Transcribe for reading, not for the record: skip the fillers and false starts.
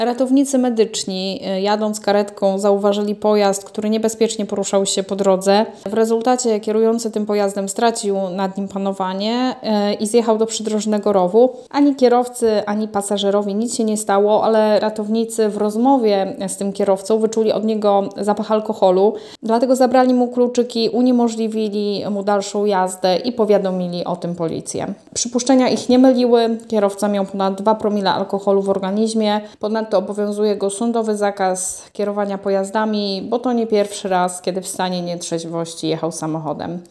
Ratownicy medyczni, jadąc karetką, zauważyli pojazd, który niebezpiecznie poruszał się po drodze. W rezultacie kierujący tym pojazdem stracił nad nim panowanie i zjechał do przydrożnego rowu. Ani kierowcy, ani pasażerowi nic się nie stało, ale ratownicy w rozmowie z tym kierowcą wyczuli od niego zapach alkoholu. Dlatego zabrali mu kluczyki, uniemożliwili mu dalszą jazdę i powiadomili o tym policję. Przypuszczenia ich nie myliły. Kierowca miał ponad 2 promile alkoholu w organizmie. Ponadto obowiązuje go sądowy zakaz kierowania pojazdami, bo to nie pierwszy raz, kiedy w stanie nietrzeźwości jechał samochodem.